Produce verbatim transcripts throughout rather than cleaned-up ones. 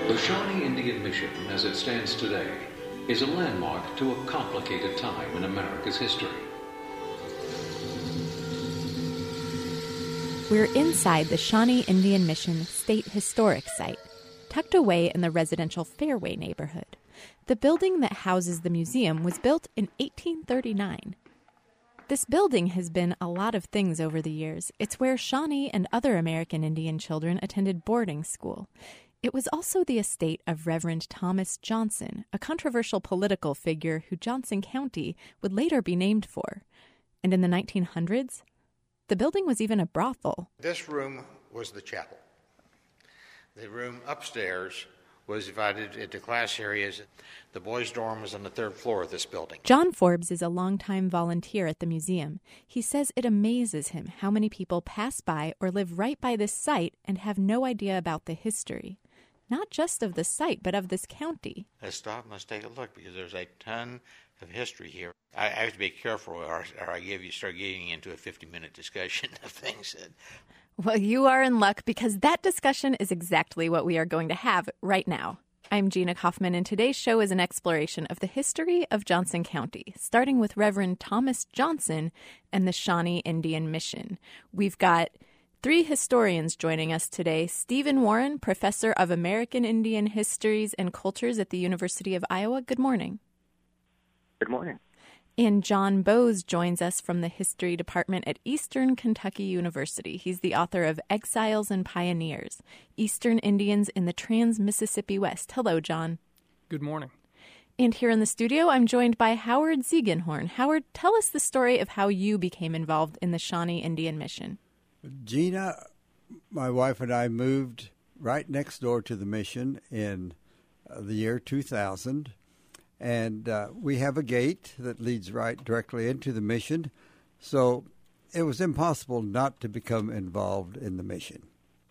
The Shawnee Indian Mission, as it stands today, is a landmark to a complicated time in America's history. We're inside the Shawnee Indian Mission State Historic Site, tucked away in the residential Fairway neighborhood. The building that houses the museum was built in eighteen thirty-nine. This building has been a lot of things over the years. It's where Shawnee and other American Indian children attended boarding school. It was also the estate of Reverend Thomas Johnson, a controversial political figure who Johnson County would later be named for. And in the nineteen hundreds, the building was even a brothel. This room was the chapel. The room upstairs was divided into class areas. The boys' dorm was on the third floor of this building. John Forbes is a longtime volunteer at the museum. He says it amazes him how many people pass by or live right by this site and have no idea about the history. Not just of the site, but of this county. Let's stop and let's take a look, because there's a ton of history here. I, I have to be careful, or, or I give you start getting into a fifty-minute discussion of things that... Well, you are in luck, because that discussion is exactly what we are going to have right now. I'm Gina Kaufman, and today's show is an exploration of the history of Johnson County, starting with Reverend Thomas Johnson and the Shawnee Indian Mission. We've got three historians joining us today. Stephen Warren, professor of American Indian Histories and Cultures at the University of Iowa. Good morning. Good morning. And John Bowes joins us from the History Department at Eastern Kentucky University. He's the author of Exiles and Pioneers, Eastern Indians in the Trans-Mississippi West. Hello, John. Good morning. And here in the studio, I'm joined by Howard Ziegenhorn. Howard, tell us the story of how you became involved in the Shawnee Indian Mission. Gina, my wife and I moved right next door to the mission in uh, the year two thousand. And uh, we have a gate that leads right directly into the mission. So it was impossible not to become involved in the mission.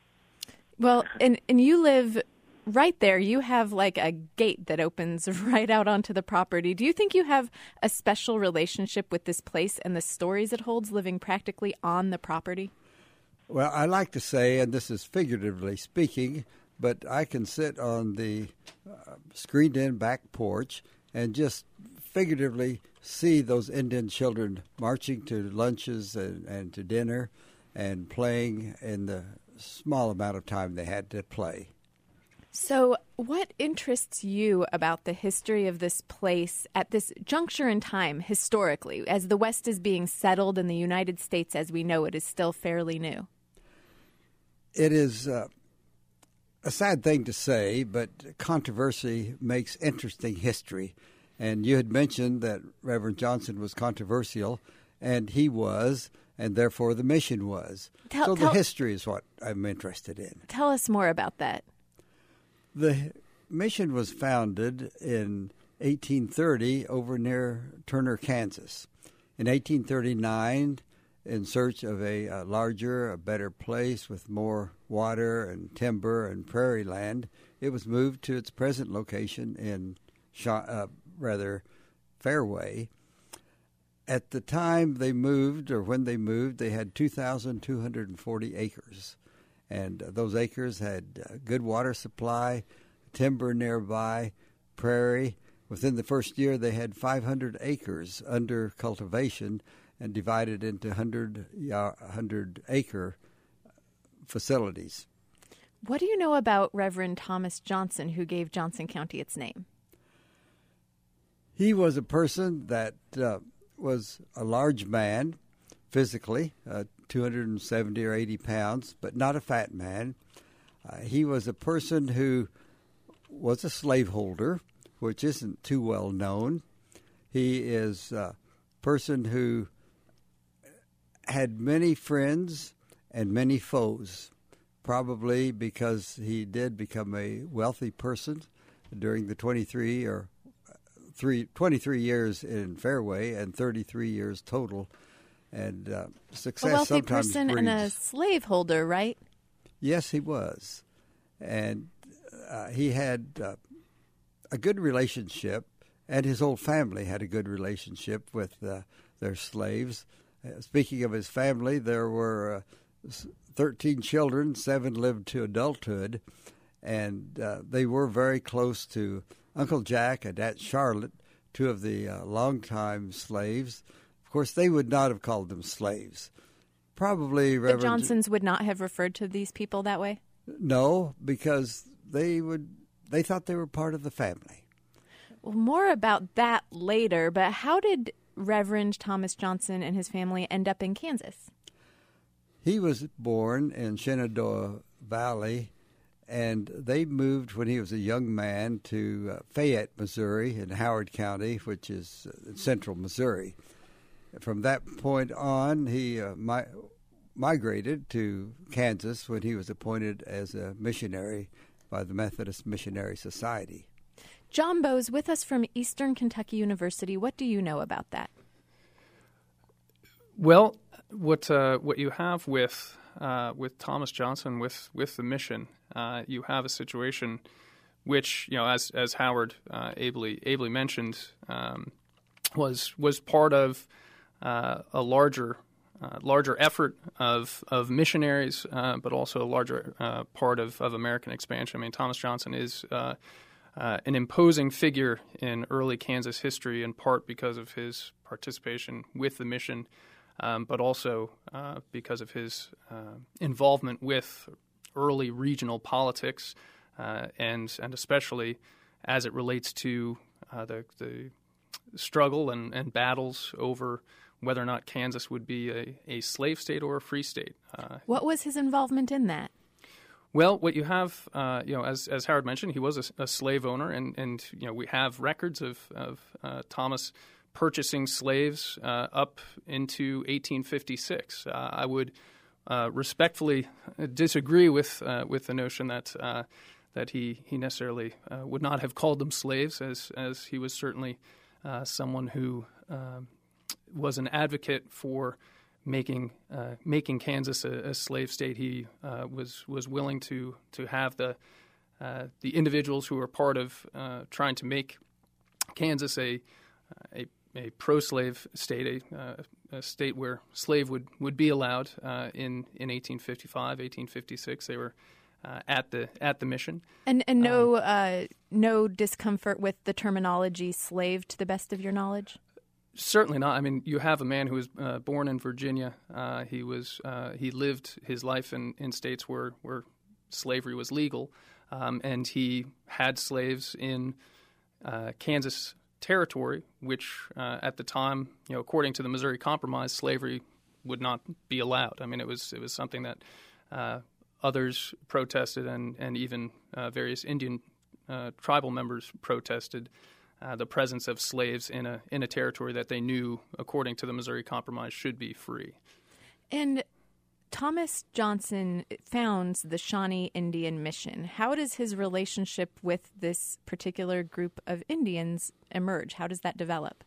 Well, and, and you live right there. You have like a gate that opens right out onto the property. Do you think you have a special relationship with this place and the stories it holds, living practically on the property? Well, I like to say, and this is figuratively speaking, but I can sit on the uh, screened-in back porch and just figuratively see those Indian children marching to lunches and, and to dinner and playing in the small amount of time they had to play. So what interests you about the history of this place at this juncture in time, historically, as the West is being settled and the United States as we know it is still fairly new? It is uh, a sad thing to say, but controversy makes interesting history. And you had mentioned that Reverend Johnson was controversial, and he was, and therefore the mission was. Tell, so the tell, history is what I'm interested in. Tell us more about that. The mission was founded in eighteen thirty over near Turner, Kansas. In eighteen thirty-nine, in search of a, a larger, a better place with more water and timber and prairie land, it was moved to its present location in uh, rather Fairway. At the time they moved, or when they moved, they had two thousand two hundred forty acres. And uh, those acres had uh, good water supply, timber nearby, prairie. Within the first year, they had five hundred acres under cultivation and divided into one hundred, uh, one hundred acre facilities. What do you know about Reverend Thomas Johnson, who gave Johnson County its name? He was a person that uh, was a large man physically, uh, two hundred seventy or eighty pounds, but not a fat man. Uh, he was a person who was a slaveholder, which isn't too well known. He is a person who had many friends and many foes, probably because he did become a wealthy person during the twenty-three or three, twenty-three years in Fairway and thirty-three years total. And uh, success a wealthy sometimes person breeds. And a slaveholder, right? Yes, he was. And uh, he had uh, a good relationship, and his whole family had a good relationship with uh, their slaves. Uh, speaking of his family, there were uh, thirteen children, seven lived to adulthood, and uh, they were very close to Uncle Jack and Aunt Charlotte, two of the uh, longtime slaves. Of course, they would not have called them slaves. Probably The Reverend Johnsons would not have referred to these people that way? No, because they would they thought they were part of the family. Well, more about that later, but how did Reverend Thomas Johnson and his family end up in Kansas? He was born in Shenandoah Valley, and they moved when he was a young man to uh, Fayette, Missouri, in Howard County, which is uh, central Missouri. From that point on, he uh, mi- migrated to Kansas when he was appointed as a missionary by the Methodist Missionary Society. John Bowes with us from Eastern Kentucky University. What do you know about that? Well, what uh, what you have with uh, with Thomas Johnson, with with the mission, uh, you have a situation which, you know, as as Howard uh, ably ably mentioned, um, was was part of uh, a larger uh, larger effort of of missionaries, uh, but also a larger uh, part of, of American expansion. I mean, Thomas Johnson is uh, uh, an imposing figure in early Kansas history, in part because of his participation with the mission. Um, but also uh, because of his uh, involvement with early regional politics, uh, and and especially as it relates to uh, the the struggle and, and battles over whether or not Kansas would be a, a slave state or a free state. Uh, What was his involvement in that? Well, what you have, uh, you know, as as Howard mentioned, he was a, a slave owner, and, and you know we have records of of uh, Thomas purchasing slaves uh, up into eighteen fifty-six. Uh, I would uh, respectfully disagree with uh, with the notion that uh, that he he necessarily uh, would not have called them slaves, as as he was certainly uh, someone who uh, was an advocate for making uh, making Kansas a, a slave state. He uh, was was willing to to have the uh, the individuals who were part of uh, trying to make Kansas a a a pro-slave state, a, uh, a state where slave would, would be allowed uh, in in eighteen fifty-five, eighteen fifty-six. They were uh, at the at the mission, and and no um, uh, no discomfort with the terminology slave, to the best of your knowledge. Certainly not. I mean, you have a man who was uh, born in Virginia. Uh, he was uh, he lived his life in, in states where where slavery was legal, um, and he had slaves in uh, Kansas territory, which uh, at the time, you know, according to the Missouri Compromise, slavery would not be allowed. I mean, it was it was something that uh, others protested, and and even uh, various Indian uh, tribal members protested uh, the presence of slaves in a in a territory that they knew, according to the Missouri Compromise, should be free. And Thomas Johnson founds the Shawnee Indian Mission. How does his relationship with this particular group of Indians emerge? How does that develop?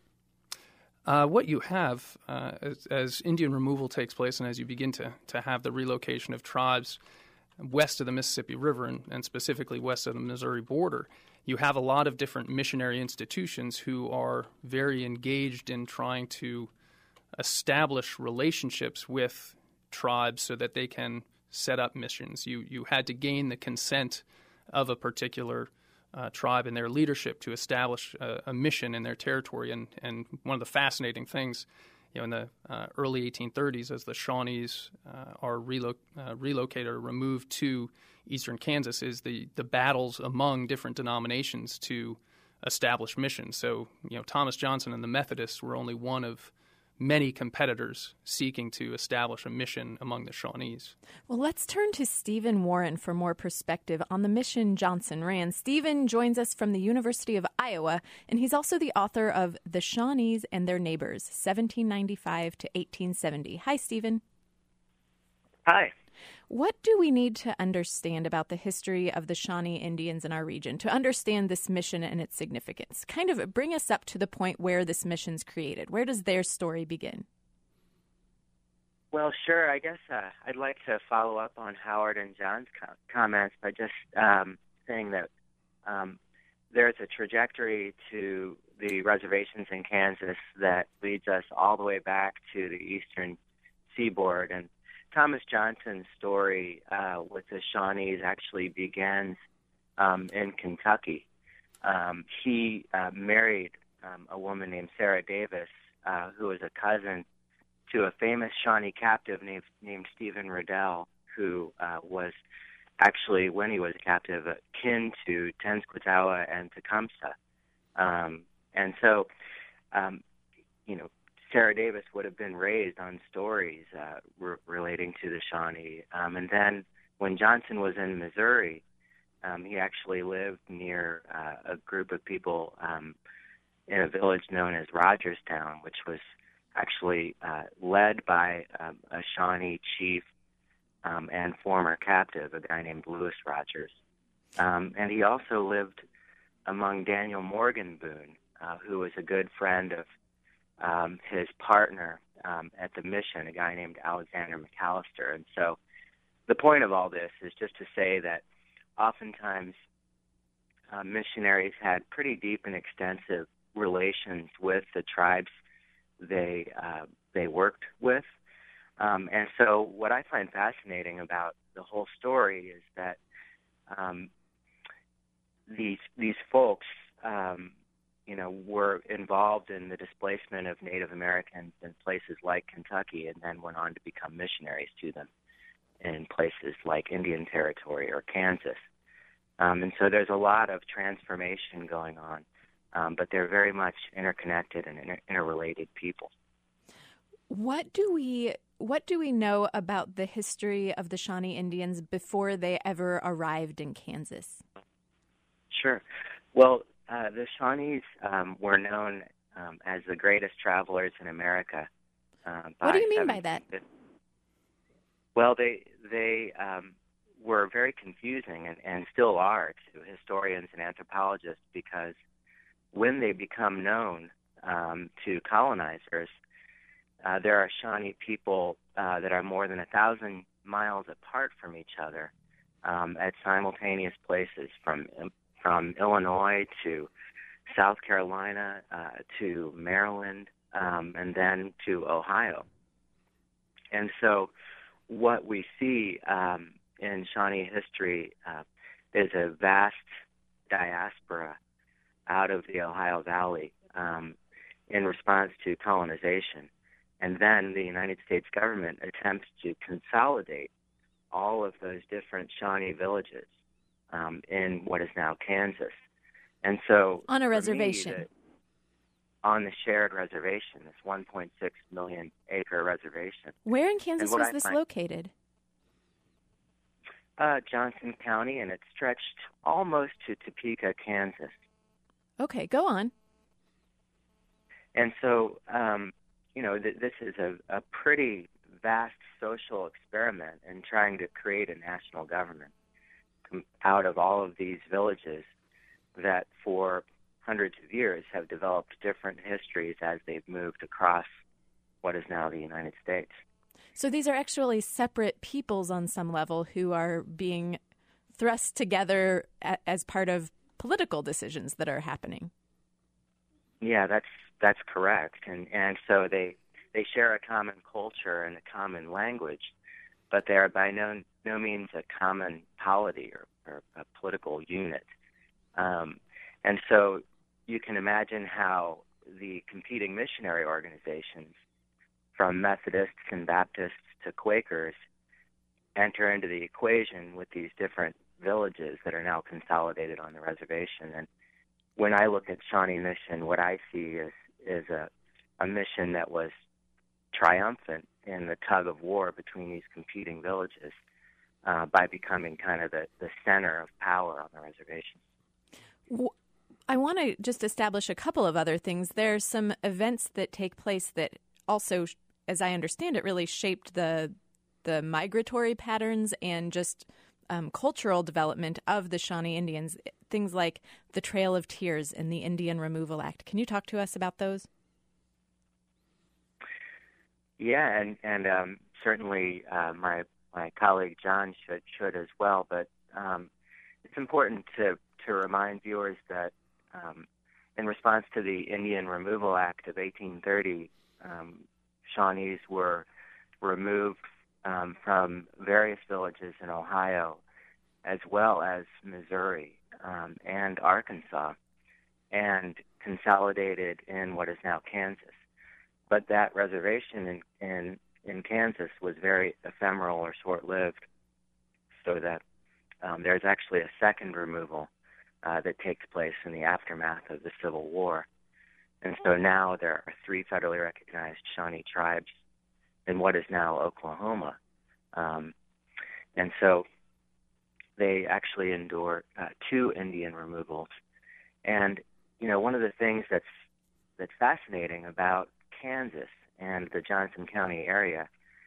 Uh, what you have uh, as, as Indian removal takes place, and as you begin to, to have the relocation of tribes west of the Mississippi River, and, and specifically west of the Missouri border, you have a lot of different missionary institutions who are very engaged in trying to establish relationships with tribes so that they can set up missions. You you had to gain the consent of a particular uh, tribe and their leadership to establish a, a mission in their territory. And, and one of the fascinating things, you know, in the uh, early eighteen thirties, as the Shawnees uh, are relo- uh, relocated or removed to eastern Kansas, is the, the battles among different denominations to establish missions. So, you know, Thomas Johnson and the Methodists were only one of many competitors seeking to establish a mission among the Shawnees. Well, let's turn to Stephen Warren for more perspective on the mission Johnson ran. Stephen joins us from the University of Iowa, and he's also the author of The Shawnees and Their Neighbors, seventeen ninety-five to eighteen seventy. Hi, Stephen. Hi. What do we need to understand about the history of the Shawnee Indians in our region to understand this mission and its significance? Kind of bring us up to the point where this mission's created. Where does their story begin? Well, sure. I guess uh, I'd like to follow up on Howard and John's com- comments by just um, saying that um, there's a trajectory to the reservations in Kansas that leads us all the way back to the eastern seaboard. And Thomas Johnson's story uh, with the Shawnees actually begins um, in Kentucky. Um, he uh, married um, a woman named Sarah Davis, uh, who was a cousin to a famous Shawnee captive named, named Stephen Riddell, who uh, was actually, when he was a captive, uh, kin to Tenskwatawa and Tecumseh. Um, and so, um, you know, Sarah Davis would have been raised on stories uh, re- relating to the Shawnee. Um, and then when Johnson was in Missouri, um, he actually lived near uh, a group of people um, in a village known as Rogerstown, which was actually uh, led by um, a Shawnee chief um, and former captive, a guy named Lewis Rogers. Um, and he also lived among Daniel Morgan Boone, uh, who was a good friend of um, his partner um, at the mission, a guy named Alexander McAllister. And so the point of all this is just to say that oftentimes uh, missionaries had pretty deep and extensive relations with the tribes they uh, they worked with. Um, and so what I find fascinating about the whole story is that um, these these folks, um, you know, were involved in the displacement of Native Americans in places like Kentucky, and then went on to become missionaries to them in places like Indian Territory or Kansas. Um, and so there's a lot of transformation going on, um, but they're very much interconnected and inter- interrelated people. What do we what do we know about the history of the Shawnee Indians before they ever arrived in Kansas? Sure. Well, uh, the Shawnees um, were known um, as the greatest travelers in America. Uh, by what do you mean by that? Well, they they um, were very confusing and, and still are to historians and anthropologists, because when they become known um, to colonizers, uh, there are Shawnee people uh, that are more than a thousand miles apart from each other um, at simultaneous places, from from Illinois to South Carolina uh, to Maryland, um, and then to Ohio. And so what we see um, in Shawnee history uh, is a vast diaspora out of the Ohio Valley um, in response to colonization. And then the United States government attempts to consolidate all of those different Shawnee villages um, in what is now Kansas. And so on a for reservation. me, the, on the shared reservation, this one point six million acre reservation. Where in Kansas was I this find, located? Uh, Johnson County, and it stretched almost to Topeka, Kansas. Okay, go on. And so, um, you know, th- this is a, a pretty vast social experiment in trying to create a national government out of all of these villages that for hundreds of years have developed different histories as they've moved across what is now the United States. So these are actually separate peoples on some level who are being thrust together a- as part of political decisions that are happening. Yeah, that's that's correct. And and so they they share a common culture and a common language, but they are by no no means a common polity or, or a political unit. Um, and so you can imagine how the competing missionary organizations, from Methodists and Baptists to Quakers, enter into the equation with these different villages that are now consolidated on the reservation. And when I look at Shawnee Mission, what I see is is a, a mission that was triumphant in the tug of war between these competing villages uh, by becoming kind of the, the center of power on the reservation. I want to just establish a couple of other things. There are some events that take place that also, as I understand it, really shaped the the migratory patterns and just um, cultural development of the Shawnee Indians. Things like the Trail of Tears and the Indian Removal Act. Can you talk to us about those? Yeah, and and um, certainly uh, my my colleague John should should as well. But um, it's important to to remind viewers that um, in response to the Indian Removal Act of eighteen thirty, um, Shawnees were removed um, from various villages in Ohio as well as Missouri um, and Arkansas, and consolidated in what is now Kansas. But that reservation in, in, in Kansas was very ephemeral or short-lived, so that um, there's actually a second removal uh, that takes place in the aftermath of the Civil War. And so now there are three federally recognized Shawnee tribes in what is now Oklahoma. Um, and so they actually endure uh, two Indian removals. And, you know, one of the things that's that's fascinating about Kansas and the Johnson County area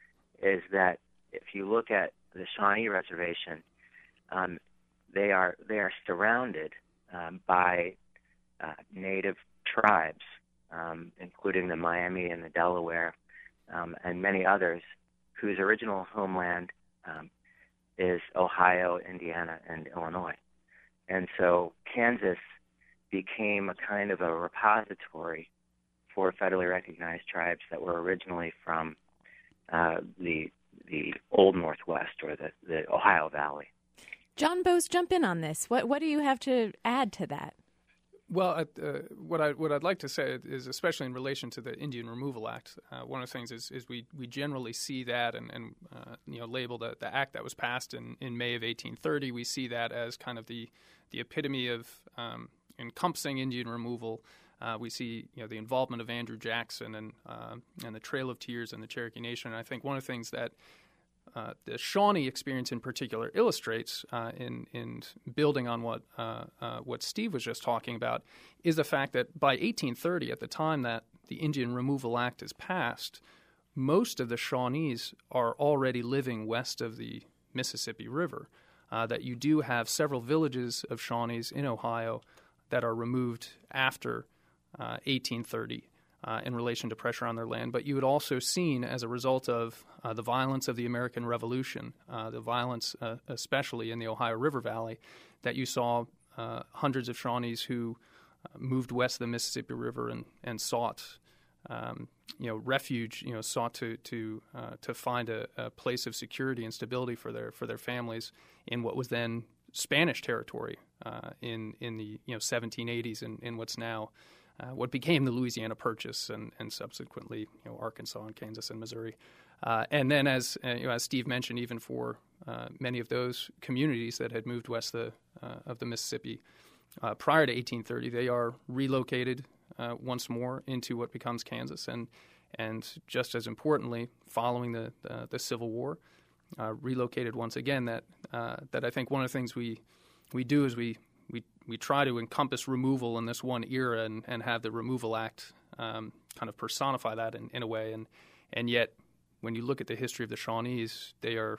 is that if you look at the Shawnee Reservation, um, they are they are surrounded um, by uh, native tribes, um, including the Miami and the Delaware, um, and many others, whose original homeland um, is Ohio, Indiana, and Illinois. And so Kansas became a kind of a repository for federally recognized tribes that were originally from uh, the the Old Northwest, or the, the Ohio Valley. John Bose, jump in on this. What what do you have to add to that? Well, uh, what I what I'd like to say is, especially in relation to the Indian Removal Act, uh, one of the things is, is we, we generally see that and, and uh, you know label the, the act that was passed in, in May of eighteen thirty. We see that as kind of the the epitome of um, encompassing Indian removal. Uh, we see you know the involvement of Andrew Jackson and uh, and the Trail of Tears and the Cherokee Nation. And I think one of the things that Uh, the Shawnee experience in particular illustrates uh, in in building on what uh, uh, what Steve was just talking about is the fact that by eighteen thirty, at the time that the Indian Removal Act is passed, most of the Shawnees are already living west of the Mississippi River. Uh, that you do have several villages of Shawnees in Ohio that are removed after uh, eighteen thirty. Uh, in relation to pressure on their land, but you had also seen, as a result of uh, the violence of the American Revolution, uh, the violence uh, especially in the Ohio River Valley, that you saw uh, hundreds of Shawnees who uh, moved west of the Mississippi River and, and sought, um, you know, refuge, you know, sought to to uh, to find a, a place of security and stability for their for their families in what was then Spanish territory uh, in in the you know seventeen eighties and in what's now Uh, what became the Louisiana Purchase and, and subsequently, you know, Arkansas and Kansas and Missouri. Uh, and then, as uh, you know, as Steve mentioned, even for uh, many of those communities that had moved west the, uh, of the Mississippi uh, prior to eighteen thirty, they are relocated uh, once more into what becomes Kansas. And and just as importantly, following the the, the Civil War, uh, relocated once again. That uh, that I think one of the things we we do is we We we try to encompass removal in this one era and, and have the Removal Act um, kind of personify that in, in a way. And and yet, when you look at the history of the Shawnees, they are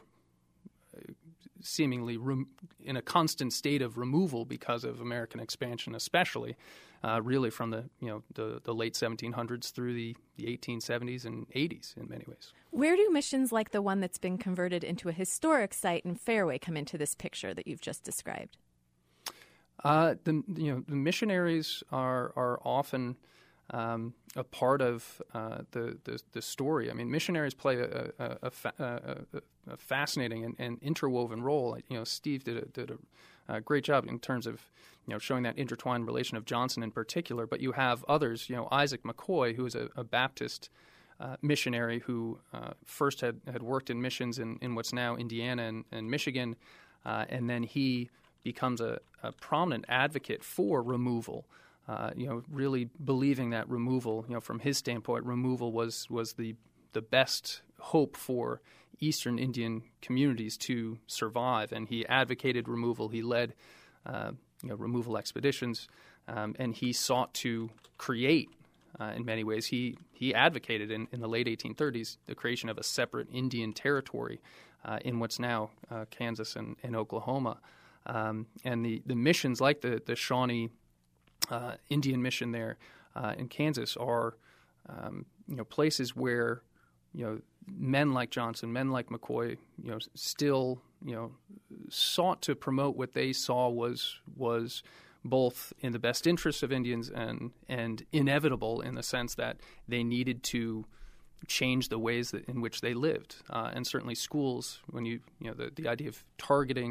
seemingly rem- in a constant state of removal because of American expansion, especially uh, really from the you know the, the late seventeen hundreds through the, the eighteen seventies and eighties in many ways. Where do missions like the one that's been converted into a historic site in Fairway come into this picture that you've just described? Uh, the you know the missionaries are are often um, a part of uh, the, the the story. I mean, missionaries play a a, a, fa- a, a fascinating and, and interwoven role. You know, Steve did a, did a, a great job in terms of you know showing that intertwined relation of Johnson in particular. But you have others. You know, Isaac McCoy, who is a, a Baptist uh, missionary who uh, first had, had worked in missions in, in what's now Indiana and, and Michigan, uh, and then he becomes a, a prominent advocate for removal, uh, you know, really believing that removal, you know, from his standpoint, removal was, was the the best hope for Eastern Indian communities to survive. And he advocated removal. He led, uh, you know, removal expeditions, um, and he sought to create, uh, in many ways, he, he advocated in, in the late eighteen thirties the creation of a separate Indian territory uh, in what's now uh, Kansas and, and Oklahoma. Um, and the, the missions like the, the Shawnee uh, Indian mission there uh, in Kansas are, um, you know, places where, you know, men like Johnson, men like McCoy, you know, still, you know, sought to promote what they saw was was both in the best interests of Indians and and inevitable in the sense that they needed to change the ways that, in which they lived. Uh, and certainly schools, when you, you know, the, the idea of targeting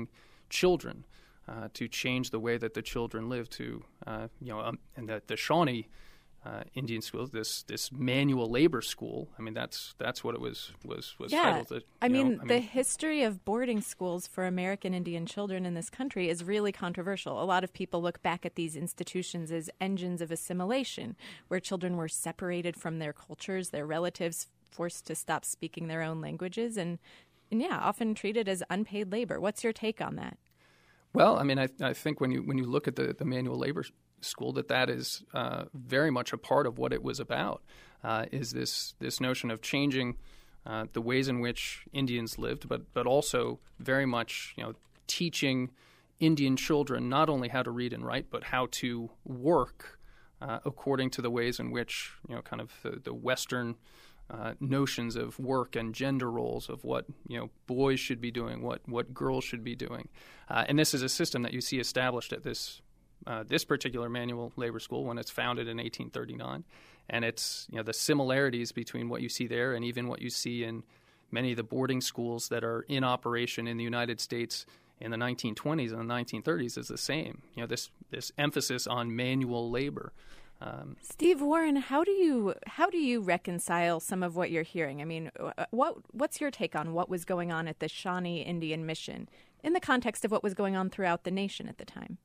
children, uh, to change the way that the children live. To uh, you know, um, and the, the Shawnee uh, Indian school, this this manual labor school. I mean, that's that's what it was was was yeah. titled. It, I mean, know, I the mean, history of boarding schools for American Indian children in this country is really controversial. A lot of people look back at these institutions as engines of assimilation, where children were separated from their cultures, their relatives forced to stop speaking their own languages, and, and yeah, often treated as unpaid labor. What's your take on that? Well, I mean, I, I think when you when you look at the, the manual labor school, that that is uh, very much a part of what it was about. Uh, is this this notion of changing uh, the ways in which Indians lived, but but also very much, you know, teaching Indian children not only how to read and write, but how to work uh, according to the ways in which, you know, kind of the, the Western Uh, notions of work and gender roles, of what, you know, boys should be doing, what what girls should be doing, uh, and this is a system that you see established at this uh, this particular manual labor school when it's founded in eighteen thirty-nine, and it's, you know, the similarities between what you see there and even what you see in many of the boarding schools that are in operation in the United States in the nineteen twenties and the nineteen thirties is the same. You know, this this emphasis on manual labor. Um, Steve Warren, how do you how do you reconcile some of what you're hearing? I mean, what what's your take on what was going on at the Shawnee Indian Mission in the context of what was going on throughout the nation at the time?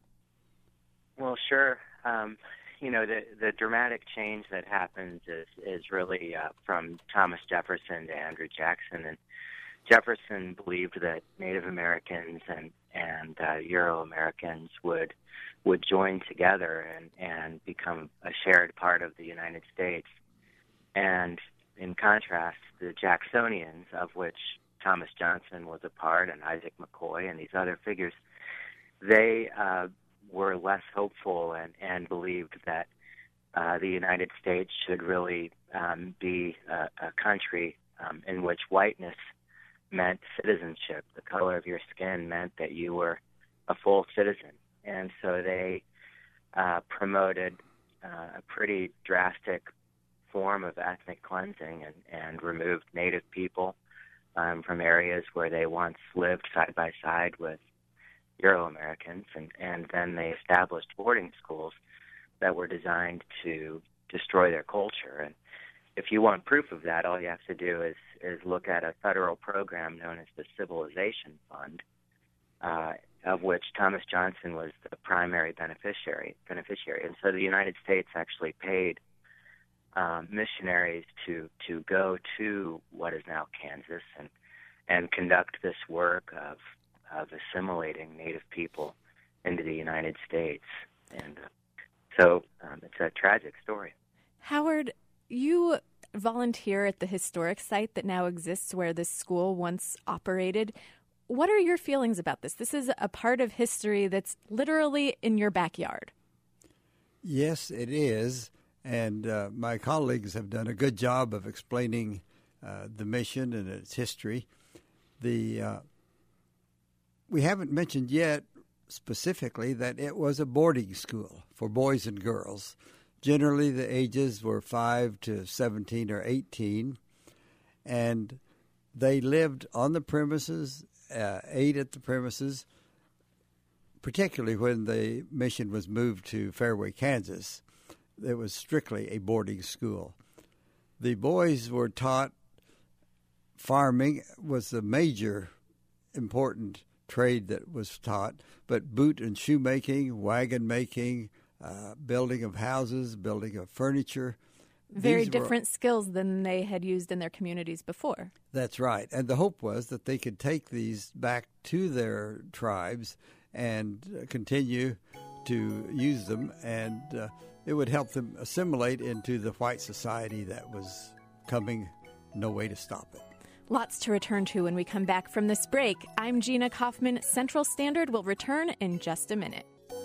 Well, sure. Um, you know, the the dramatic change that happens is is really uh, from Thomas Jefferson to Andrew Jackson, and Jefferson believed that Native Americans and and uh, Euro Americans would would join together and, and become a shared part of the United States. And in contrast, the Jacksonians, of which Thomas Johnson was a part, and Isaac McCoy and these other figures, they uh, were less hopeful and, and believed that uh, the United States should really um, be a, a country um, in which whiteness meant citizenship. The color of your skin meant that you were a full citizen. And so they uh, promoted uh, a pretty drastic form of ethnic cleansing and, and removed Native people um, from areas where they once lived side by side with Euro-Americans. And, and then they established boarding schools that were designed to destroy their culture. And if you want proof of that, all you have to do is, is look at a federal program known as the Civilization Fund, uh, of which Thomas Johnson was the primary beneficiary. beneficiary. And so the United States actually paid um, missionaries to, to go to what is now Kansas and, and conduct this work of, of assimilating Native people into the United States. And uh, so um, it's a tragic story. Howard, you volunteer at the historic site that now exists where this school once operated. What are your feelings about this? This is a part of history that's literally in your backyard. Yes, it is. And uh, my colleagues have done a good job of explaining uh, the mission and its history. The uh, we haven't mentioned yet specifically that it was a boarding school for boys and girls. Generally, the ages were five to seventeen or eighteen, and they lived on the premises, uh, ate at the premises, particularly when the mission was moved to Fairway, Kansas. It was strictly a boarding school. The boys were taught farming was the major important trade that was taught, but boot and shoemaking, wagon making, uh, building of houses, building of furniture. Very These different were, skills than they had used in their communities before. That's right. And the hope was that they could take these back to their tribes and uh, continue to use them, and uh, it would help them assimilate into the white society that was coming. No way to stop it. Lots to return to when we come back from this break. I'm Gina Kaufman. Central Standard will return in just a minute.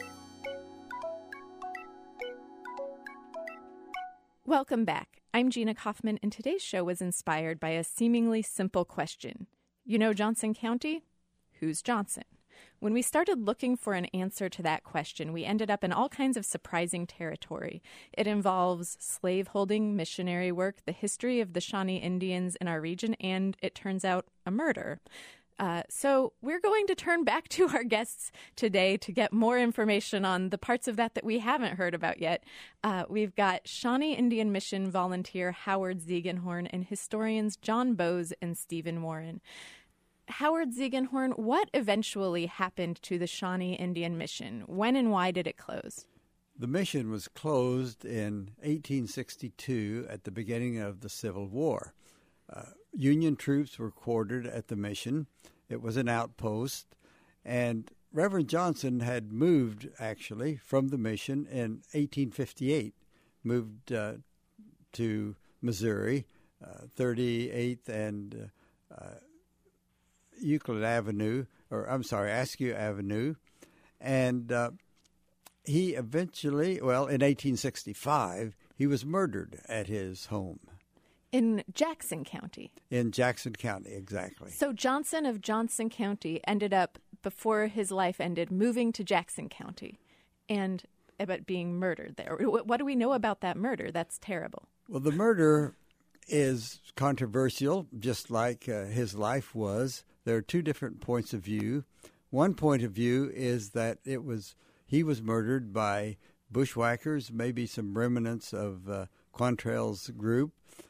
Welcome back. I'm Gina Kaufman, and today's show was inspired by a seemingly simple question. You know Johnson County? Who's Johnson? When we started looking for an answer to that question, we ended up in all kinds of surprising territory. It involves slaveholding, missionary work, the history of the Shawnee Indians in our region, and, it turns out, a murder. Uh, so we're going to turn back to our guests today to get more information on the parts of that that we haven't heard about yet. Uh, we've got Shawnee Indian Mission volunteer Howard Ziegenhorn and historians John Bowes and Stephen Warren. Howard Ziegenhorn, what eventually happened to the Shawnee Indian Mission? When and why did it close? The mission was closed in eighteen sixty-two at the beginning of the Civil War. Uh, Union troops were quartered at the mission. It was an outpost, and Reverend Johnson had moved, actually, from the mission in eighteen fifty-eight, moved uh, to Missouri, uh, thirty-eighth and uh, uh, Euclid Avenue, or I'm sorry, Askew Avenue, and uh, he eventually, well, in eighteen sixty-five, he was murdered at his home. In Jackson County. In Jackson County, exactly. So Johnson of Johnson County ended up, before his life ended, moving to Jackson County and about being murdered there. What do we know about that murder? That's terrible. Well, the murder is controversial, just like uh, his life was. There are two different points of view. One point of view is that it was he was murdered by bushwhackers, maybe some remnants of uh, Quantrell's group.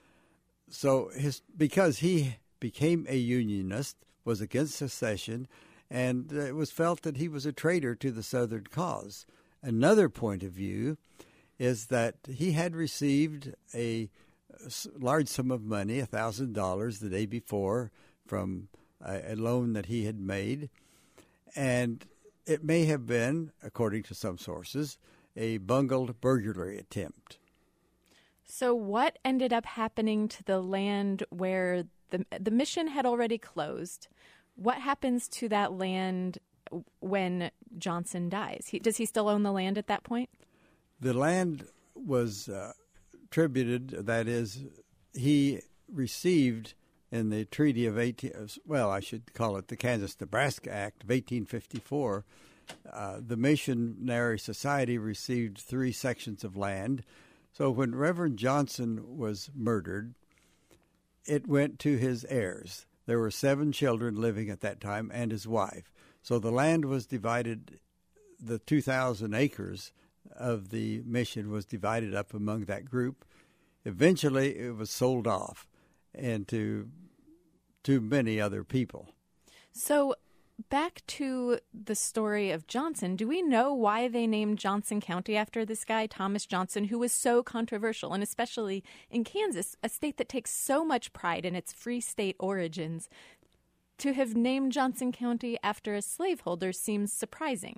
So his because he became a Unionist, was against secession, and it was felt that he was a traitor to the Southern cause. Another point of view is that he had received a large sum of money, one thousand dollars, the day before from a, a loan that he had made, and it may have been, according to some sources, a bungled burglary attempt. So what ended up happening to the land where the the mission had already closed? What happens to that land when Johnson dies? He, does he still own the land at that point? The land was uh, tributed, that is, he received in the Treaty of eighteen, well, I should call it the Kansas-Nebraska Act of eighteen fifty-four, uh, the Missionary Society received three sections of land. So when Reverend Johnson was murdered, it went to his heirs. There were seven children living at that time and his wife. So the land was divided, the two thousand acres of the mission was divided up among that group. Eventually, it was sold off and to, to many other people. So back to the story of Johnson, do we know why they named Johnson County after this guy, Thomas Johnson, who was so controversial, and especially in Kansas, a state that takes so much pride in its free state origins? To have named Johnson County after a slaveholder seems surprising.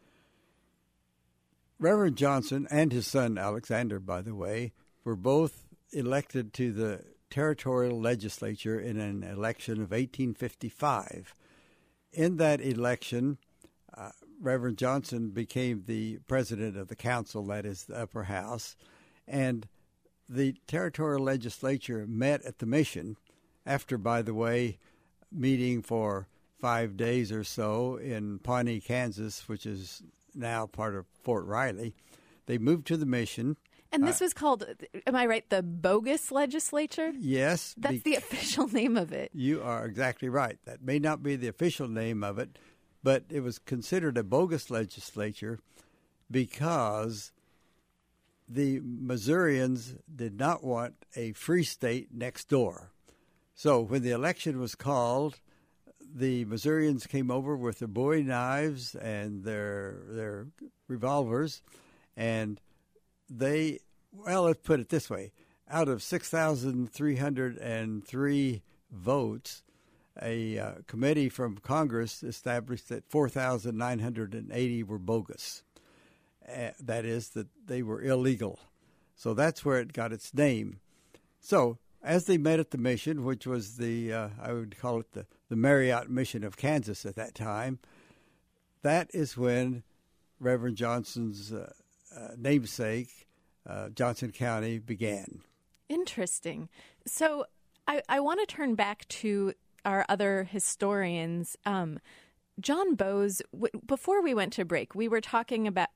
Reverend Johnson and his son Alexander, by the way, were both elected to the territorial legislature in an election of eighteen fifty-five. In that election, uh, Reverend Johnson became the president of the council, that is the upper house, and the territorial legislature met at the mission after, by the way, meeting for five days or so in Pawnee, Kansas, which is now part of Fort Riley. They moved to the mission. And this uh, was called, am I right, the bogus legislature? Yes. That's the official name of it. You are exactly right. That may not be the official name of it, but it was considered a bogus legislature because the Missourians did not want a free state next door. So when the election was called, the Missourians came over with their bowie knives and their their revolvers, and they, well, let's put it this way. Out of six thousand three hundred three votes, a uh, committee from Congress established that four thousand nine hundred eighty were bogus. Uh, that is, that they were illegal. So that's where it got its name. So as they met at the mission, which was the, uh, I would call it the, the Marriott Mission of Kansas at that time, that is when Reverend Johnson's uh, uh, namesake, uh, Johnson County, began. Interesting. So I, I want to turn back to our other historians. Um, John Bowes, w- before we went to break, we were talking about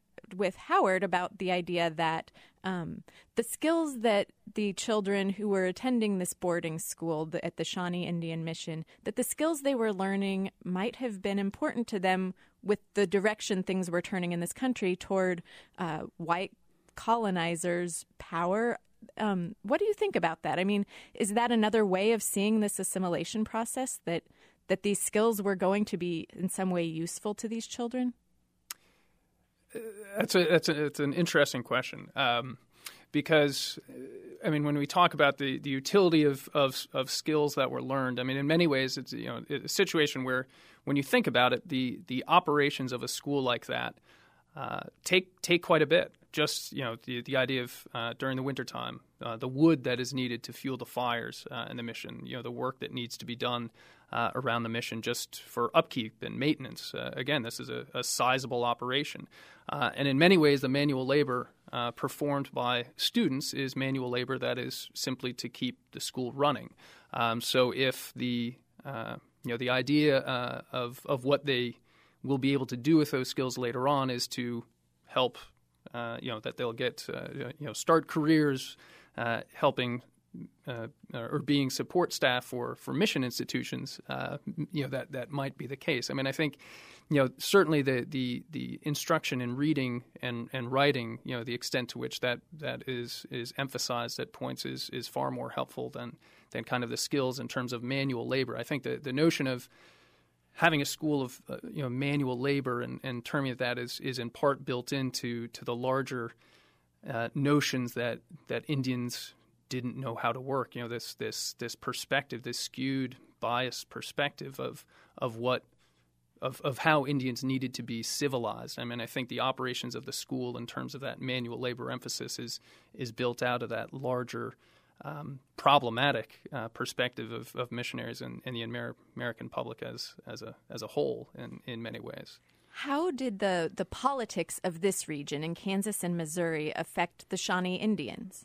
with Howard about the idea that um, the skills that the children who were attending this boarding school the, at the Shawnee Indian Mission, that the skills they were learning might have been important to them with the direction things were turning in this country toward uh, white colonizers' power. Um, what do you think about that? I mean, is that another way of seeing this assimilation process, that that these skills were going to be in some way useful to these children? That's a that's a, it's an interesting question, um, because I mean, when we talk about the, the utility of, of of skills that were learned, I mean, in many ways, it's you know a situation where when you think about it, the the operations of a school like that uh, take take quite a bit. Just you know the the idea of uh, during the wintertime, uh, the wood that is needed to fuel the fires uh, in the mission, you know the work that needs to be done uh, around the mission just for upkeep and maintenance. Uh, again, this is a, a sizable operation, uh, and in many ways, the manual labor uh, performed by students is manual labor that is simply to keep the school running. Um, so if the uh, you know the idea uh, of of what they will be able to do with those skills later on is to help. Uh, you know that they'll get uh, you know start careers uh, helping uh, or being support staff for, for mission institutions. Uh, you know that that might be the case. I mean, I think you know certainly the, the, the instruction in reading and, and writing, you know the extent to which that, that is is emphasized at points is is far more helpful than than kind of the skills in terms of manual labor. I think the the notion of having a school of uh, you know manual labor and, and terming that is is in part built into to the larger uh, notions that that Indians didn't know how to work. You know this this this perspective, this skewed, biased perspective of of what of of how Indians needed to be civilized. I mean, I think the operations of the school in terms of that manual labor emphasis is is built out of that larger. Um, problematic uh, perspective of, of missionaries and, and the Amer- American public as as a as a whole in, in many ways. How did the, the politics of this region in Kansas and Missouri affect the Shawnee Indians?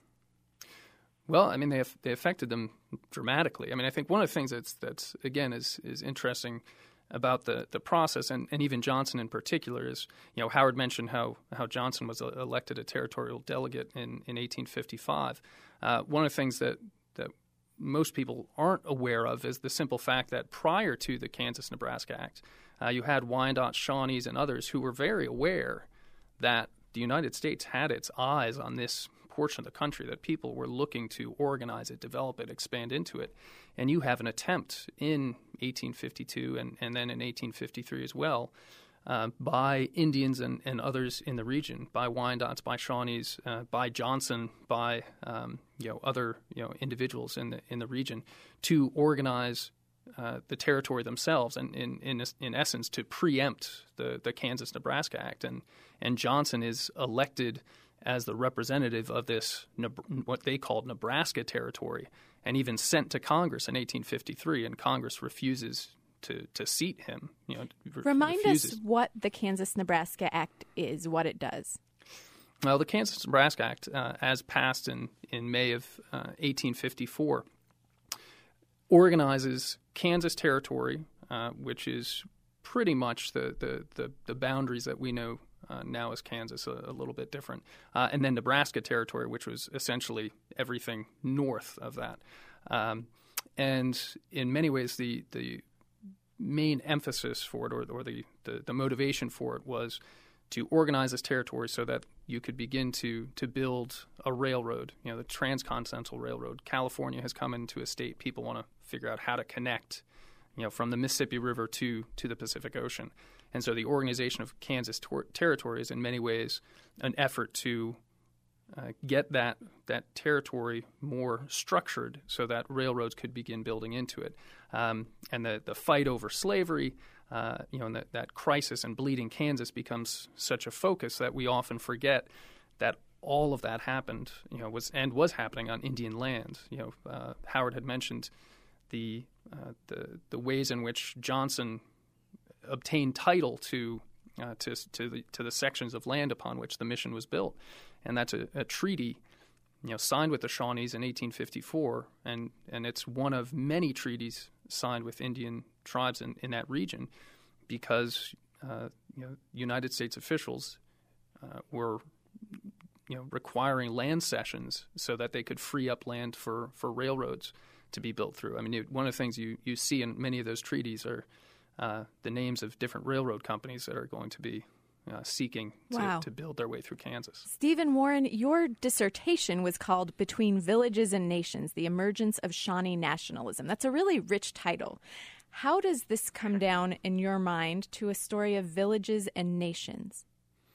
Well, I mean, they they affected them dramatically. I mean, I think one of the things that's that's again is is interesting about the, the process, and, and even Johnson in particular, is, you know, Howard mentioned how, how Johnson was elected a territorial delegate in, in eighteen fifty-five. Uh, one of the things that, that most people aren't aware of is the simple fact that prior to the Kansas-Nebraska Act, uh, you had Wyandottes, Shawnees, and others who were very aware that the United States had its eyes on this portion of the country, that people were looking to organize it, develop it, expand into it. And you have an attempt in eighteen fifty-two and, and then in eighteen fifty-three as well uh, by Indians and, and others in the region, by Wyandottes, by Shawnees, uh, by Johnson, by um, you know other you know individuals in the in the region to organize uh, the territory themselves, and in, in in essence to preempt the the Kansas-Nebraska Act. And and Johnson is elected as the representative of this, what they called Nebraska territory, and even sent to Congress in eighteen fifty-three, and Congress refuses to, to seat him. You know, re- Remind refuses. us what the Kansas-Nebraska Act is, what it does. Well, the Kansas-Nebraska Act, uh, as passed in, in May of uh, eighteen fifty-four, organizes Kansas territory, uh, which is pretty much the, the, the, the boundaries that we know Uh, now is Kansas, a, a little bit different. Uh, and then Nebraska territory, which was essentially everything north of that. Um, and in many ways, the the main emphasis for it, or, or the, the, the motivation for it, was to organize this territory so that you could begin to to build a railroad, you know, the Transcontinental Railroad. California has come into a state. People want to figure out how to connect, you know, from the Mississippi River to, to the Pacific Ocean. And so the organization of Kansas tor- territory is in many ways an effort to uh, get that that territory more structured so that railroads could begin building into it. Um, and the, the fight over slavery, uh, you know, and that, that crisis in bleeding Kansas becomes such a focus that we often forget that all of that happened, you know, was and was happening on Indian land. You know, uh, Howard had mentioned the uh, the the ways in which Johnson obtained title to uh, to to the to the sections of land upon which the mission was built, and that's a, a treaty, you know, signed with the Shawnees in eighteen fifty-four, and and it's one of many treaties signed with Indian tribes in, in that region, because uh, you know United States officials uh, were you know, requiring land cessions so that they could free up land for, for railroads to be built through. I mean, it, one of the things you, you see in many of those treaties are uh, the names of different railroad companies that are going to be uh, seeking to, wow. to build their way through Kansas. Stephen Warren, your dissertation was called Between Villages and Nations, the Emergence of Shawnee Nationalism. That's a really rich title. How does this come down in your mind to a story of villages and nations?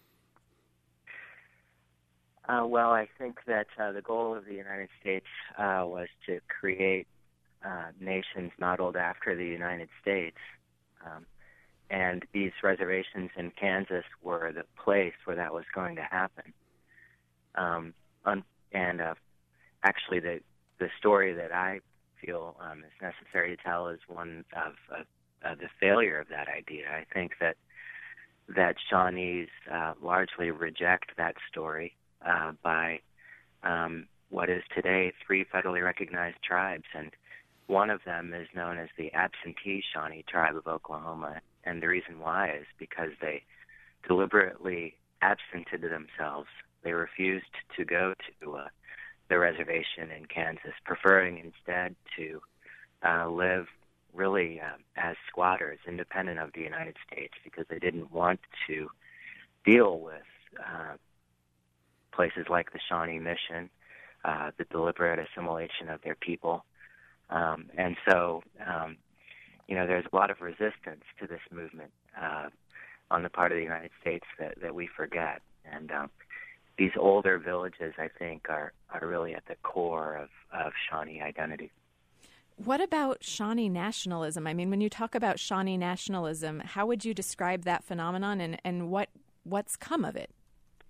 Uh, well, I think that uh, the goal of the United States uh, was to create uh, nations modeled after the United States. Um, and these reservations in Kansas were the place where that was going to happen. Um, un- and uh, actually, the, the story that I feel um, is necessary to tell is one of, of, of the failure of that idea. I think that, that Shawnees uh, largely reject that story. Uh, by um, what is today three federally recognized tribes, and one of them is known as the Absentee Shawnee Tribe of Oklahoma. And the reason why is because they deliberately absented themselves. They refused to go to uh, the reservation in Kansas, preferring instead to uh, live really uh, as squatters, independent of the United States, because they didn't want to deal with uh, places like the Shawnee Mission, uh, the deliberate assimilation of their people. Um, and so, um, you know, there's a lot of resistance to this movement uh, on the part of the United States that, that we forget. And um, these older villages, I think, are, are really at the core of, of Shawnee identity. What about Shawnee nationalism? I mean, when you talk about Shawnee nationalism, how would you describe that phenomenon, and, and what what's come of it?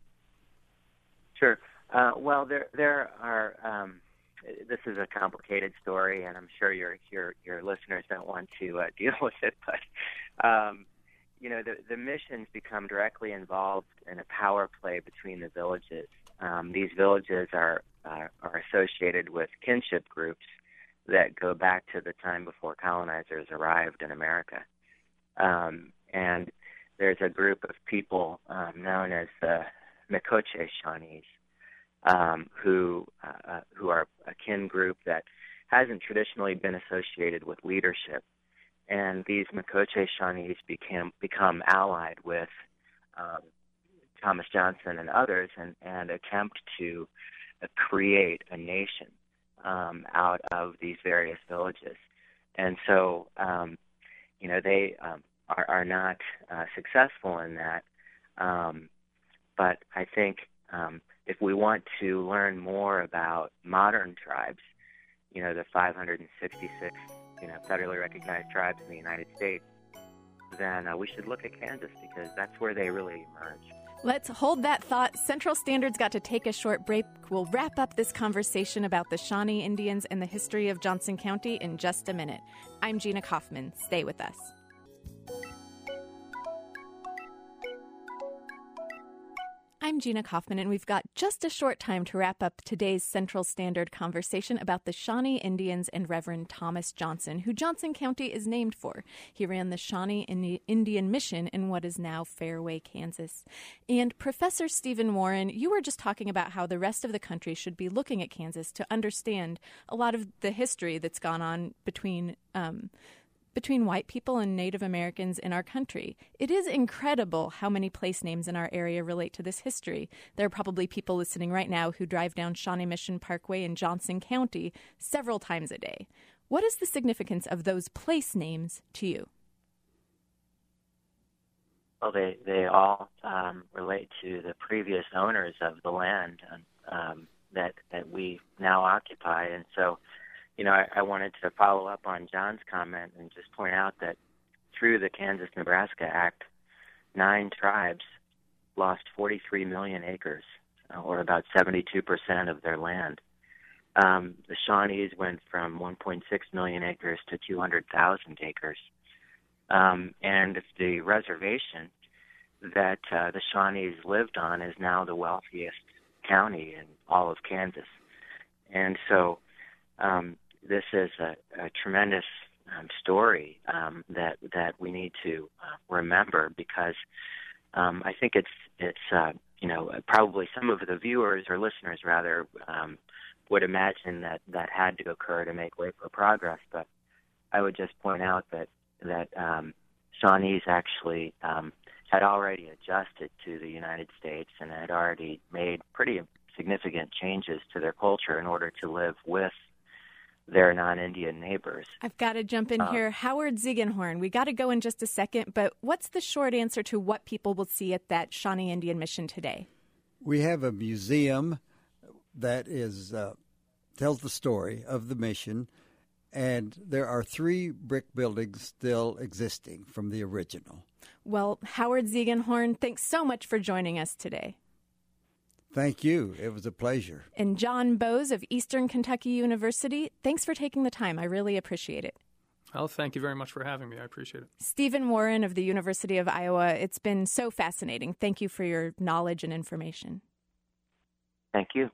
Sure. Uh, well, there there are. Um, this is a complicated story, and I'm sure your your your listeners don't want to uh, deal with it. But um, you know, the the missions become directly involved in a power play between the villages. Um, these villages are uh, are associated with kinship groups that go back to the time before colonizers arrived in America, um, and there's a group of people um, known as the Micoche Shawnees, um, who uh, who are a kin group that hasn't traditionally been associated with leadership. And these Micoche Shawnees became become allied with um, Thomas Johnson and others, and, and attempt to uh, create a nation um, out of these various villages. And so, um, you know, they um, are, are not uh, successful in that. Um, But I think um, if we want to learn more about modern tribes, you know, the five hundred sixty-six, you know, federally recognized tribes in the United States, then uh, we should look at Kansas, because that's where they really emerge. Let's hold that thought. Central Standard's got to take a short break. We'll wrap up this conversation about the Shawnee Indians and the history of Johnson County in just a minute. I'm Gina Kaufman. Stay with us. I'm Gina Kaufman, and we've got just a short time to wrap up today's Central Standard conversation about the Shawnee Indians and Reverend Thomas Johnson, who Johnson County is named for. He ran the Shawnee Indian Mission in what is now Fairway, Kansas. And Professor Stephen Warren, you were just talking about how the rest of the country should be looking at Kansas to understand a lot of the history that's gone on between um, between white people and Native Americans in our country. It is incredible how many place names in our area relate to this history. There are probably people listening right now who drive down Shawnee Mission Parkway in Johnson County several times a day. What is the significance of those place names to you? Well, they, they all um, relate to the previous owners of the land um, that, that we now occupy. And so, you know, I, I wanted to follow up on John's comment and just point out that through the Kansas-Nebraska Act, nine tribes lost forty-three million acres, or about seventy-two percent of their land. Um, the Shawnees went from one point six million acres to two hundred thousand acres. Um, and the reservation that uh, the Shawnees lived on is now the wealthiest county in all of Kansas. And so um, this is a, a tremendous um, story um, that that we need to uh, remember, because um, I think it's it's uh, you know, probably some of the viewers or listeners rather um, would imagine that that had to occur to make way for progress. But I would just point out that that um, Shawnees actually um, had already adjusted to the United States and had already made pretty significant changes to their culture in order to live with their non-Indian neighbors. I've got to jump in uh, here. Howard Ziegenhorn, we got to go in just a second, but what's the short answer to what people will see at that Shawnee Indian Mission today? We have a museum that is uh, tells the story of the mission, and there are three brick buildings still existing from the original. Well, Howard Ziegenhorn, thanks so much for joining us today. Thank you. It was a pleasure. And John Bowes of Eastern Kentucky University, thanks for taking the time. I really appreciate it. Well, thank you very much for having me. I appreciate it. Stephen Warren of the University of Iowa, it's been so fascinating. Thank you for your knowledge and information. Thank you.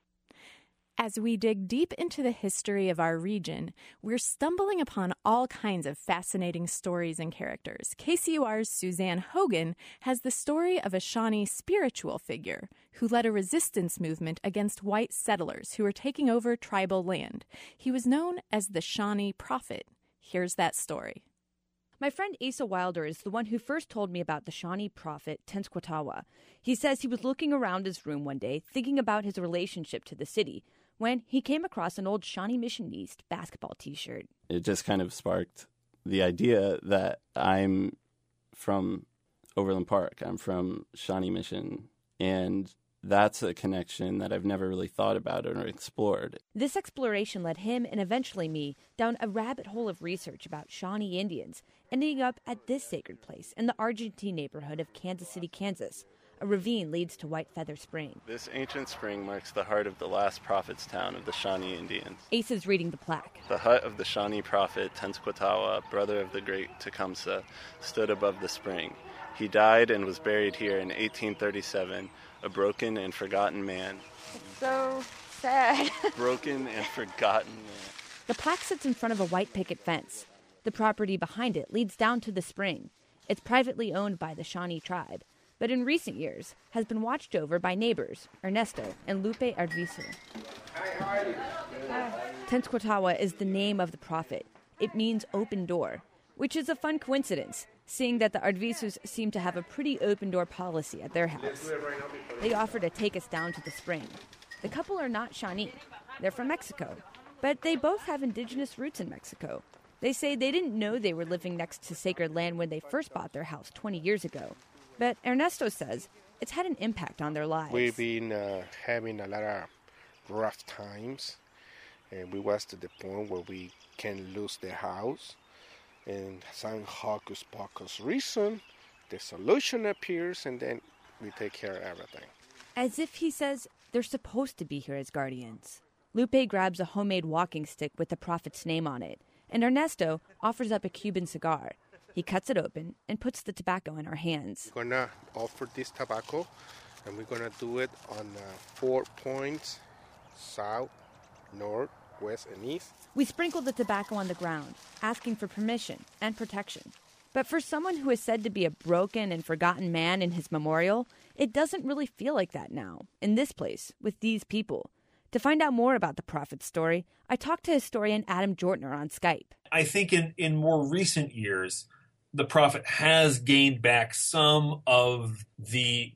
As we dig deep into the history of our region, we're stumbling upon all kinds of fascinating stories and characters. K C U R's Suzanne Hogan has the story of a Shawnee spiritual figure who led a resistance movement against white settlers who were taking over tribal land. He was known as the Shawnee Prophet. Here's that story. My friend Asa Wilder is the one who first told me about the Shawnee prophet, Tenskwatawa. He says he was looking around his room one day, thinking about his relationship to the city, when he came across an old Shawnee Mission East basketball T-shirt. It just kind of sparked the idea that I'm from Overland Park. I'm from Shawnee Mission, and that's a connection that I've never really thought about or explored. This exploration led him, and eventually me, down a rabbit hole of research about Shawnee Indians, ending up at this sacred place in the Argentine neighborhood of Kansas City, Kansas. A ravine leads to White Feather Spring. This ancient spring marks the heart of the last prophet's town of the Shawnee Indians. Ace is reading the plaque. The hut of the Shawnee prophet, Tenskwatawa, brother of the great Tecumseh, stood above the spring. He died and was buried here in eighteen thirty-seven, a broken and forgotten man. It's so sad. Broken and forgotten man. The plaque sits in front of a white picket fence. The property behind it leads down to the spring. It's privately owned by the Shawnee tribe, but in recent years has been watched over by neighbors, Ernesto and Lupe Ardvisu. Hi, how are you? Hi. Tenskwatawa is the name of the prophet. It means open door, which is a fun coincidence, seeing that the Ardvisus seem to have a pretty open door policy at their house. They offer to take us down to the spring. The couple are not Shawnee. They're from Mexico, but they both have indigenous roots in Mexico. They say they didn't know they were living next to sacred land when they first bought their house twenty years ago. But Ernesto says it's had an impact on their lives. We've been uh, having a lot of rough times, and we was to the point where we can lose the house. And some hocus pocus reason, the solution appears, and then we take care of everything. As if he says they're supposed to be here as guardians. Lupe grabs a homemade walking stick with the prophet's name on it, and Ernesto offers up a Cuban cigar. He cuts it open and puts the tobacco in our hands. We're going to offer this tobacco, and we're going to do it on uh, four points, south, north, west, and east. We sprinkle the tobacco on the ground, asking for permission and protection. But for someone who is said to be a broken and forgotten man in his memorial, it doesn't really feel like that now, in this place, with these people. To find out more about the prophet's story, I talked to historian Adam Jortner on Skype. I think in, in more recent years, the prophet has gained back some of the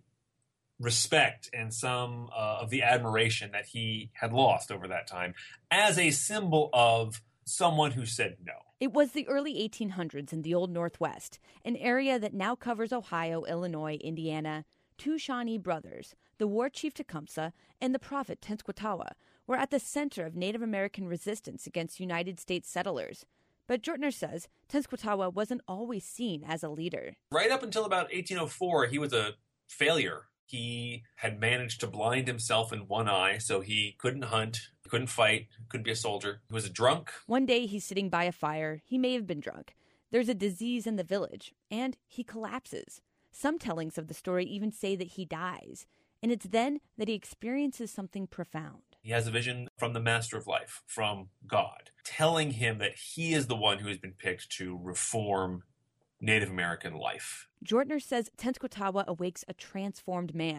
respect and some uh, of the admiration that he had lost over that time as a symbol of someone who said no. It was the early eighteen hundreds in the Old Northwest, an area that now covers Ohio, Illinois, Indiana. Two Shawnee brothers, the war chief Tecumseh and the prophet Tenskwatawa, were at the center of Native American resistance against United States settlers. But Jortner says Tenskwatawa wasn't always seen as a leader. Right up until about eighteen oh four, he was a failure. He had managed to blind himself in one eye, so he couldn't hunt, couldn't fight, couldn't be a soldier. He was a drunk. One day he's sitting by a fire. He may have been drunk. There's a disease in the village, and he collapses. Some tellings of the story even say that he dies, and it's then that he experiences something profound. He has a vision from the Master of Life, from God, telling him that he is the one who has been picked to reform Native American life. Jortner says Tenskwatawa awakes a transformed man.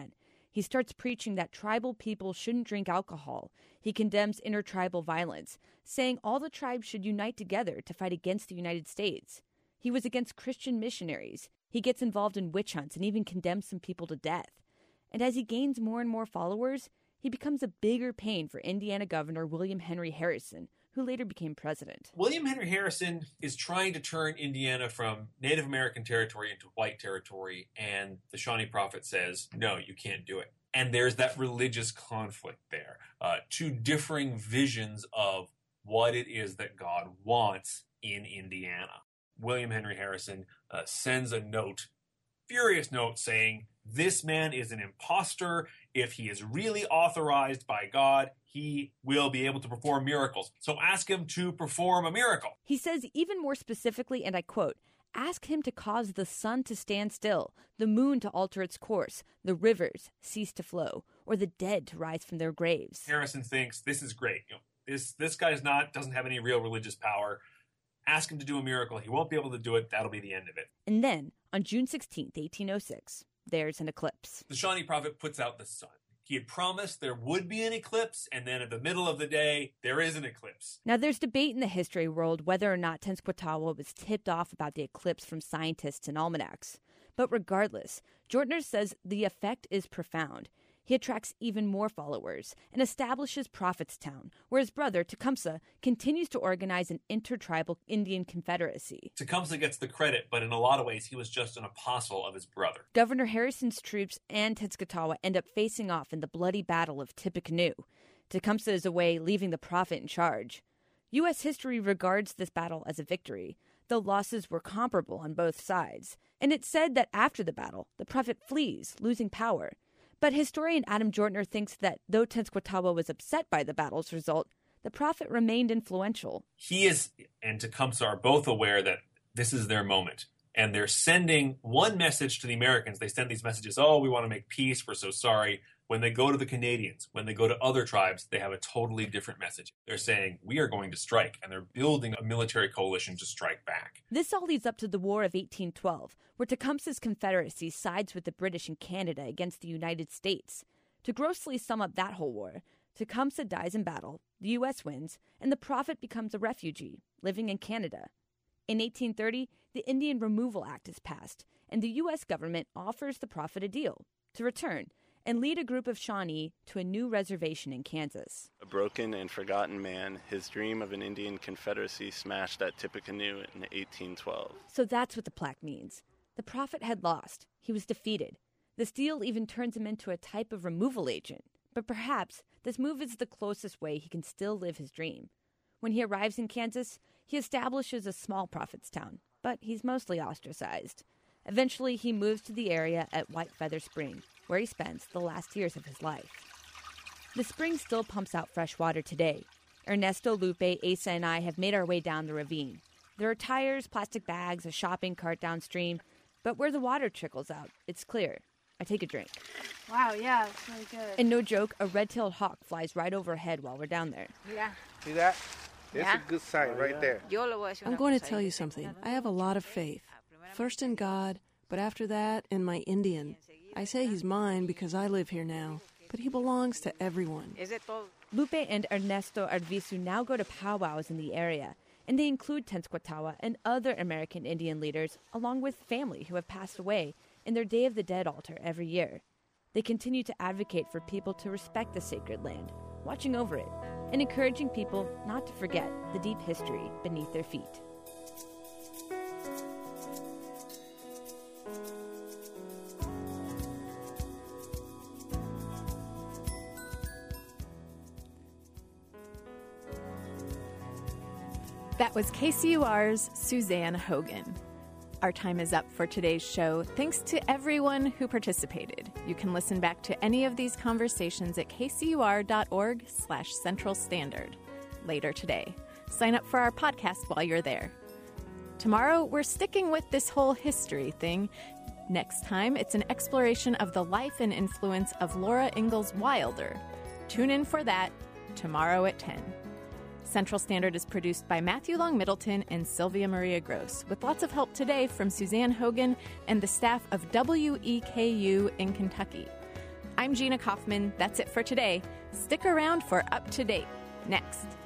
He starts preaching that tribal people shouldn't drink alcohol. He condemns intertribal violence, saying all the tribes should unite together to fight against the United States. He was against Christian missionaries. He gets involved in witch hunts and even condemns some people to death. And as he gains more and more followers, he becomes a bigger pain for Indiana Governor William Henry Harrison, who later became president. William Henry Harrison is trying to turn Indiana from Native American territory into white territory, and the Shawnee Prophet says, no, you can't do it. And there's that religious conflict there, uh, two differing visions of what it is that God wants in Indiana. William Henry Harrison uh, sends a note, furious note, saying, this man is an imposter. If he is really authorized by God, he will be able to perform miracles. So ask him to perform a miracle. He says even more specifically, and I quote, ask him to cause the sun to stand still, the moon to alter its course, the rivers cease to flow, or the dead to rise from their graves. Harrison thinks this is great. You know, this this guy's not doesn't have any real religious power. Ask him to do a miracle. He won't be able to do it. That'll be the end of it. And then, on June sixteenth, eighteen oh six, there's an eclipse. The Shawnee Prophet puts out the sun. He had promised there would be an eclipse, and then at the middle of the day, there is an eclipse. Now, there's debate in the history world whether or not Tenskwatawa was tipped off about the eclipse from scientists and almanacs. But regardless, Jortner says the effect is profound. He attracts even more followers and establishes Prophetstown, where his brother, Tecumseh, continues to organize an intertribal Indian confederacy. Tecumseh gets the credit, but in a lot of ways, he was just an apostle of his brother. Governor Harrison's troops and Tenskwatawa end up facing off in the bloody Battle of Tippecanoe. Tecumseh is away, leaving the prophet in charge. U S history regards this battle as a victory, though losses were comparable on both sides. And it's said that after the battle, the prophet flees, losing power. But historian Adam Jortner thinks that though Tenskwatawa was upset by the battle's result, the prophet remained influential. He is and Tecumseh are both aware that this is their moment. And they're sending one message to the Americans. They send these messages, oh, we want to make peace, we're so sorry. When they go to the Canadians, when they go to other tribes, they have a totally different message. They're saying, we are going to strike, and they're building a military coalition to strike back. This all leads up to the War of eighteen twelve, where Tecumseh's Confederacy sides with the British in Canada against the United States. To grossly sum up that whole war, Tecumseh dies in battle, the U S wins, and the prophet becomes a refugee, living in Canada. In eighteen thirty, the Indian Removal Act is passed, and the U S government offers the prophet a deal to return and lead a group of Shawnee to a new reservation in Kansas. A broken and forgotten man, his dream of an Indian confederacy smashed at Tippecanoe in eighteen twelve. So that's what the plaque means. The prophet had lost. He was defeated. This deal even turns him into a type of removal agent. But perhaps this move is the closest way he can still live his dream. When he arrives in Kansas, he establishes a small Prophetstown, but he's mostly ostracized. Eventually, he moves to the area at White Feather Spring, where he spends the last years of his life. The spring still pumps out fresh water today. Ernesto, Lupe, Asa, and I have made our way down the ravine. There are tires, plastic bags, a shopping cart downstream, but where the water trickles out, it's clear. I take a drink. Wow, yeah, it's really good. And no joke, a red-tailed hawk flies right overhead while we're down there. Yeah. See that? That's Yeah. a good sign right there. I'm going to tell you something. I have a lot of faith. First in God, but after that, in my Indian. I say he's mine because I live here now, but he belongs to everyone. Lupe and Ernesto Arvizu now go to powwows in the area, and they include Tenskwatawa and other American Indian leaders, along with family who have passed away, in their Day of the Dead altar every year. They continue to advocate for people to respect the sacred land, watching over it, and encouraging people not to forget the deep history beneath their feet. That was K C U R's Suzanne Hogan. Our time is up for today's show. Thanks to everyone who participated. You can listen back to any of these conversations at kcur.org slash central standard later today. Sign up for our podcast while you're there. Tomorrow, we're sticking with this whole history thing. Next time, it's an exploration of the life and influence of Laura Ingalls Wilder. Tune in for that tomorrow at ten. Central Standard is produced by Matthew Long Middleton and Sylvia Maria Gross, with lots of help today from Suzanne Hogan and the staff of W E K U in Kentucky. I'm Gina Kaufman. That's it for today. Stick around for Up to Date. Next.